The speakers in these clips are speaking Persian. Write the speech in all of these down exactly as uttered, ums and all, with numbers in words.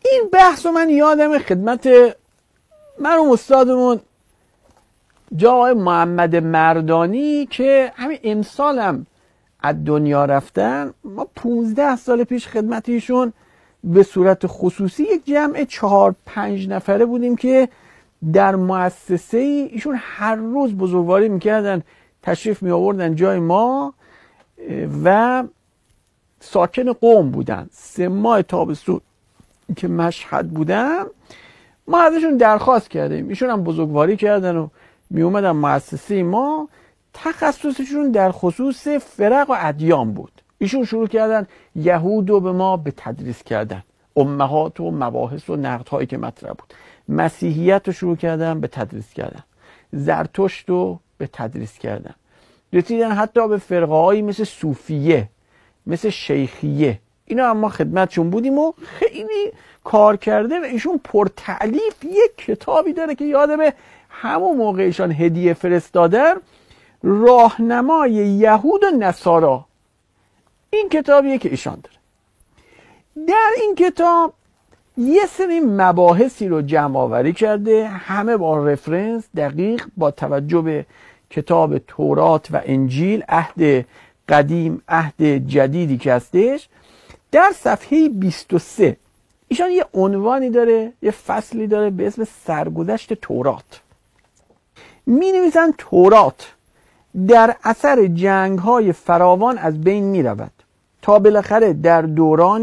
این بحث رو من یادم خدمت مرحوم استادمون جای محمد مردانی که همین امسال هم از دنیا رفتن. ما پونزده سال پیش خدمت ایشون به صورت خصوصی یک جمع چهار پنج نفره بودیم که در مؤسسه ایشون هر روز بزرگواری میکردن، تشریف می آوردن جای ما و ساکن قم بودن. سه ماه تابستون که مشهد بودم ما ازشون درخواست کردیم، ایشون هم بزرگواری کردن و می اومدن مؤسسه ما. تخصصشون در خصوص فرق و ادیان بود. ایشون شروع کردن یهود رو به ما به تدریس کردن، امهات و مباحث و نقدهایی که مطرح بود. مسیحیت رو شروع کردن به تدریس کردن، زرتشت رو به تدریس کردن، رسیدن حتی به فرقه هایی مثل صوفیه، مثل شیخیه. اینا هم ما خدمتشون بودیم و خیلی کار کرده و ایشون پرتعلیف یک کتابی داره که یادمه همون موقع ایشان هدیه فرستادن، راهنمای یهود و نصارا. این کتابیه که ایشان داره. در این کتاب یه سری مباحثی رو جمع آوری کرده، همه با رفرنس دقیق، با توجه به کتاب تورات و انجیل، عهد قدیم عهد جدیدی که هستش. در صفحه بیست و سه ایشان یه عنوانی داره، یه فصلی داره به اسم سرگذشت تورات. می نویسن تورات در اثر جنگ های فراوان از بین می رود تا بالاخره در دوران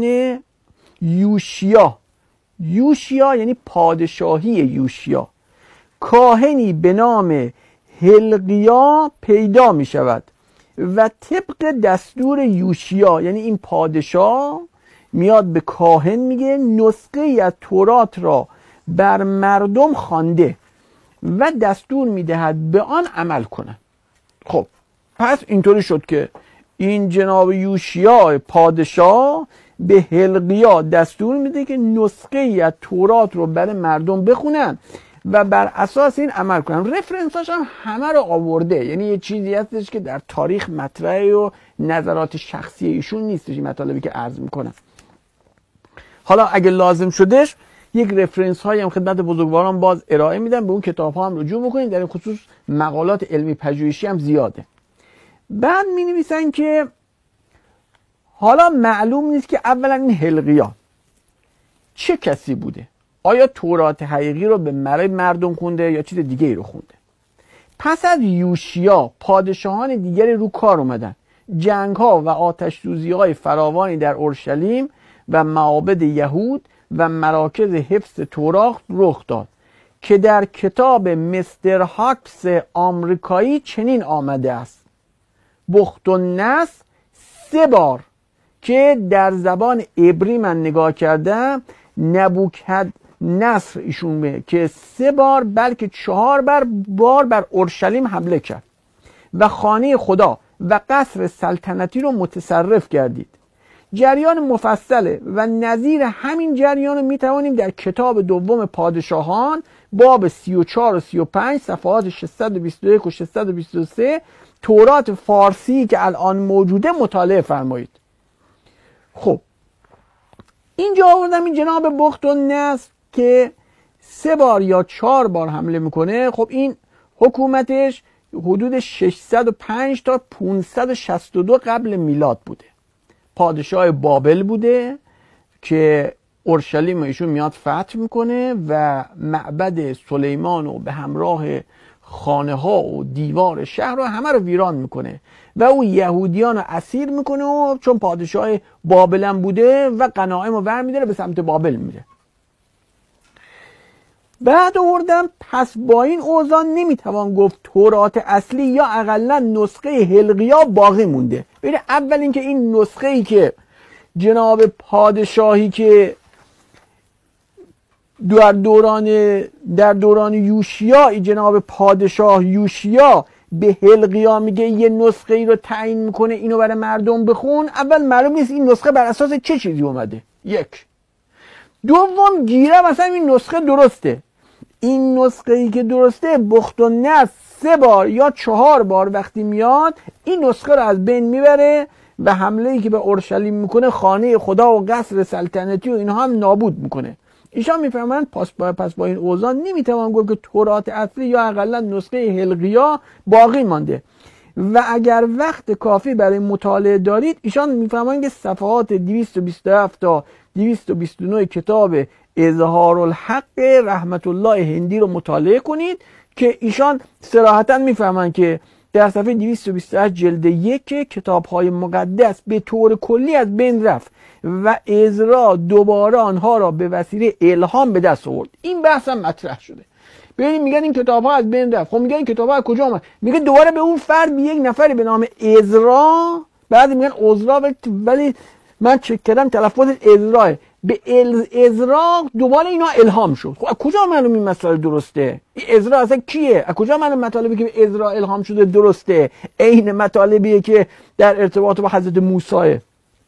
یوشیا، یوشیا یعنی پادشاهی یوشیا، کاهنی به نام هلقیا پیدا می شود و طبق دستور یوشیا، یعنی این پادشاه میاد به کاهن میگه نسخه ای از تورات را بر مردم خوانده و دستور میدهد به آن عمل کنند. خب پس اینطوری شد که این جناب یوشیا پادشاه به هلقیا دستور میده که نسخه ای از تورات رو برای مردم بخونن و بر اساس این عمل کنن. رفرنساش هم همه رو آورده، یعنی یه چیزی هستش که در تاریخ مطرحه و نظرات شخصی ایشون نیستش این مطالبی که عرض میکنم. حالا اگه لازم شدش یک رفرنس هایی هم خدمت بزرگواران باز ارائه میدم، به اون کتاب ها هم رجوع بکنید. در این خصوص مقالات علمی پژوهشی هم زیاده. بعد می نویسن که حالا معلوم نیست که اولا این هلقیا چه کسی بوده، آیا تورات حقیقی رو به برای مردم خونده یا چیز دیگه ای رو خونده. پس از یوشیا پادشاهان دیگری رو کار اومدن، جنگ ها و آتش سوزی های فراوانی در اورشلیم و معابد یهود و مراکز حفظ تورات رخ داد که در کتاب مستر هاکس آمریکایی چنین آمده است: بختالنصر سه بار که در زبان عبری من نگاه کردم نبوکدنصر ایشون به که سه بار بلکه چهار بار بار بر اورشلیم حمله کرد و خانه خدا و قصر سلطنتی رو متصرف گردید. جریان مفصله و نظیر همین جریان رو میتوانیم در کتاب دوم پادشاهان باب سی و چهار و سی و پنج صفحات ششصد و بیست و یک و ششصد و بیست و سه تورات فارسی که الان موجوده مطالعه فرمایید. خب اینجا آوردم این جناب بختالنصر که سه بار یا چهار بار حمله میکنه. خب این حکومتش حدود ششصد و پنج تا پانصد و شصت و دو قبل میلاد بوده. پادشاه بابل بوده که اورشلیم ایشون میاد فتح میکنه و معبد سلیمان رو به همراه خانه ها و دیوار شهر رو همه رو ویران میکنه و او یهودیان رو اسیر میکنه و چون پادشاه بابل هم بوده و غنایم رو ور میداره به سمت بابل میره. بعد آوردم پس با این اوضاع نمیتوان گفت تورات اصلی یا اقلا نسخه هلقیا باقی مونده. ببین اول اینکه این نسخه ای که جناب پادشاهی که در دوران در دوران یوشیا جناب پادشاه یوشیا به هلقیا میگه یه نسخه ای رو تعیین میکنه اینو برای مردم بخون، اول معلوم نیست این نسخه بر اساس چه چیزی اومده. یک. دوم گیره مثلا این نسخه درسته. این نسخه ای که درسته بختالنصر سه بار یا چهار بار وقتی میاد این نسخه رو از بین میبره و حمله ای که به اورشلیم میکنه خانه خدا و قصر سلطنتی و اینها هم نابود میکنه. ایشان میفهمند پس با, پس با این اوضاع نمیتوان گفت که تورات اصلی یا حداقل نسخه حلقیا باقی مانده و اگر وقت کافی برای مطالعه دارید ایشان میفهمند که صفحات دویست و بیست و هفت تا دویست و بیست و نه کتاب اظهار الحق رحمت الله هندی رو مطالعه کنید که ایشان صراحتا میفهمند که در صفحه دویست و بیست و هشت جلد یک کتاب‌های مقدس به طور کلی از بین رفت و عزرا دوباره آنها را به وسیله الهام به دست آورد. این بحث هم مطرح شده. ببینید میگن این کتاب‌ها از بین رفت. خب میگن این کتاب‌ها از کجا اومد؟ میگه دوباره به اون فرد به یک نفری به نام عزرا، بعضی میگن عزرا ولی من چک کردم تلفظ عزرا، به عزرا دوباره اینا الهام شد. خب از کجا معلوم این مسئله درسته؟ این عزرا اصلا کیه؟ از کجا معلوم مطالبی که به عزرا الهام شده درسته؟ عین مطالبیه که در ارتباط با حضرت موسی.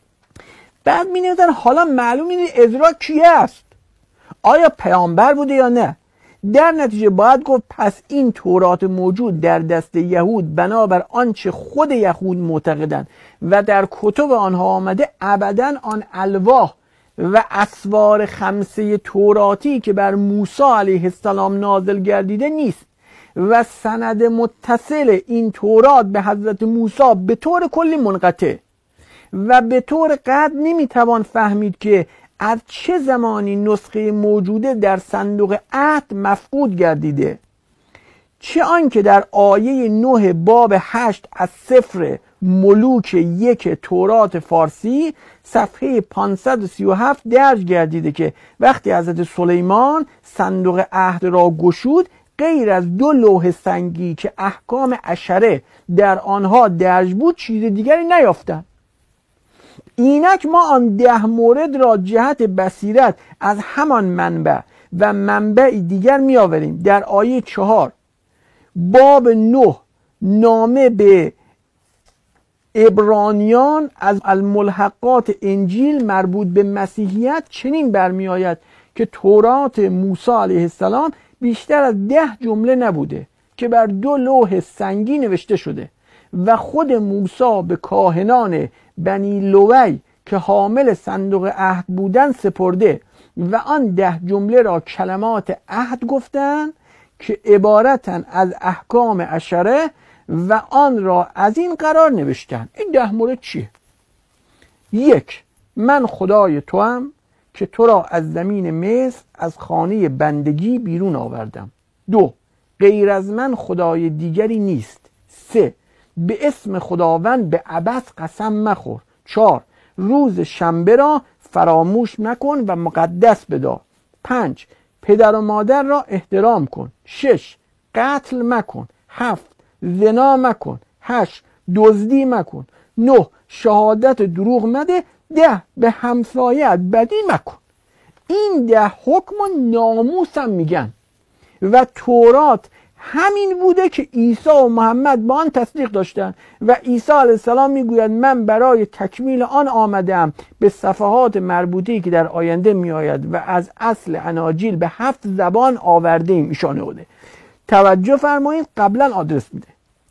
بعد می‌نویسن حالا معلوم نیست عزرا کیه است؟ آیا پیامبر بوده یا نه؟ در نتیجه باید گفت پس این تورات موجود در دست یهود بنابر آنچه خود یهود معتقدند و در کتب آنها آمده ابداً آن الواح و اسوار خمسه توراتی که بر موسی علیه السلام نازل گردیده نیست و سند متصل این تورات به حضرت موسی به طور کلی منقطع و به طور قطع نمیتوان فهمید که از چه زمانی نسخه موجوده در صندوق عهد مفقود گردیده، چه آنکه در آیه نه باب هشت از سفر ملوک یک تورات فارسی صفحه پانصد و سی و هفت درج گردیده که وقتی حضرت سلیمان صندوق عهد را گشود غیر از دو لوح سنگی که احکام عشره در آنها درج بود چیز دیگری نیافتند. اینک ما آن ده مورد را جهت بصیرت از همان منبع و منبع دیگر می آوریم. در آیه چهار باب نه نامه به عبرانیان از الملحقات انجیل مربوط به مسیحیت چنین برمی آید که تورات موسی علیه السلام بیشتر از ده جمله نبوده که بر دو لوح سنگی نوشته شده و خود موسی به کاهنان بنی لوی که حامل صندوق عهد بودن سپرده و آن ده جمله را کلمات عهد گفتند که عبارتن از احکام عشره و آن را از این قرار نوشتند. این ده مورد چیه؟ یک، من خدای توام که تو را از زمین مصر از خانه بندگی بیرون آوردم. دو، غیر از من خدای دیگری نیست. سه، به اسم خداوند به عبث قسم مخور. چهار، روز شنبه را فراموش نکن و مقدس بدار. پنج، پدر و مادر را احترام کن. شش، قتل مکن. هفت، زنا مکن. هشت، دزدی مکن. نه، شهادت دروغ مده. ده، به همسایت بدی مکن. این ده حکم و ناموس هم میگن و تورات همین بوده که عیسی و محمد با آن تصدیق داشتند و عیسی علیه السلام میگوید من برای تکمیل آن آمدم به صفحات مربوطی که در آینده میآید و از اصل اناجیل به هفت زبان آورده ایم. ایشانه بوده. توجه فرمایید، قبلا آدرس میده.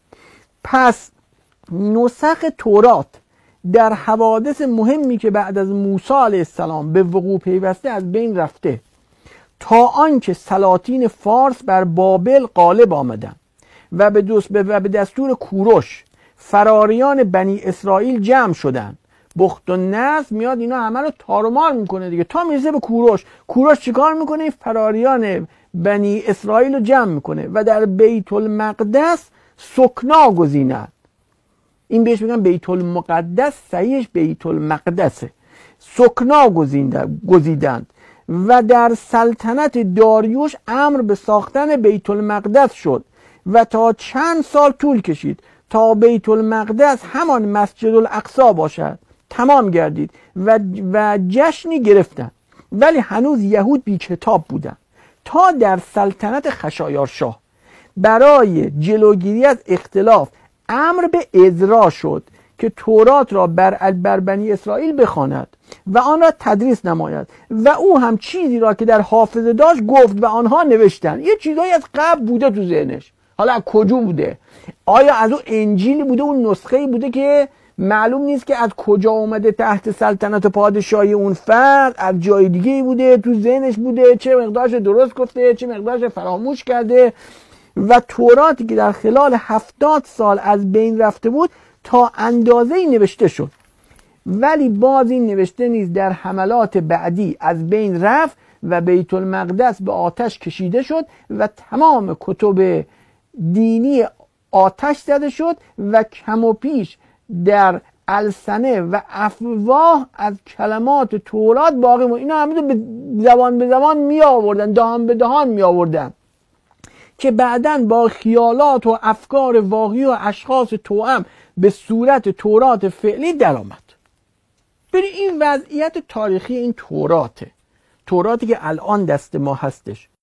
پس نسخ تورات در حوادث مهمی که بعد از موسی علیه السلام به وقوع پیوسته از بین رفته تا آنکه سلاطین فارس بر بابل غالب آمدند و به و به دستور کوروش فراریان بنی اسرائیل جمع شدند. بخت و نصر میاد اینا همه رو تارمار میکنه دیگه تا میرسه به کوروش. کوروش چیکار میکنه؟ فراریان بنی اسرائیل رو جمع میکنه و در بیت المقدس سکنا گزیند. این بهش میگن بیت المقدس، صحیحش بیت المقدسه. سکنا گزیدند و در سلطنت داریوش امر به ساختن بیت المقدس شد و تا چند سال طول کشید تا بیت المقدس همان مسجد الاقصی باشد. تمام گردید و, و جشنی گرفتند، ولی هنوز یهود بی کتاب بودند تا در سلطنت خشایارشاه برای جلوگیری از اختلاف امر به عزرا شد که تورات را بر بر بنی اسرائیل بخواند و آن را تدریس نماید و او هم چیزی را که در حافظه داشت گفت و آنها نوشتند. یه چیزایی از قبل بوده تو ذهنش، حالا از کجا بوده؟ آیا از اون انجیلی بوده، اون نسخه‌ای بوده که معلوم نیست که از کجا اومده تحت سلطنت پادشاهی اون فرد، از جای دیگه بوده، تو ذهنش بوده، چه مقدارش درست گفته چه مقدارش فراموش کرده. و توراتی که در خلال هفتاد سال از بین رفته بود تا اندازه‌ای نوشته شد، ولی باز این نوشته نیز در حملات بعدی از بین رفت و بیت المقدس به آتش کشیده شد و تمام کتب دینی آتش زده شد و کم و پیش در السنه و افواه از کلمات تورات باقی موند. اینا همه به زبان به زبان می آوردن، دهان به دهان می آوردن که بعداً با خیالات و افکار واقعی و اشخاص توأم به صورت تورات فعلی در آمد. ببین این وضعیت تاریخی این توراته، توراتی که الان دست ما هستش.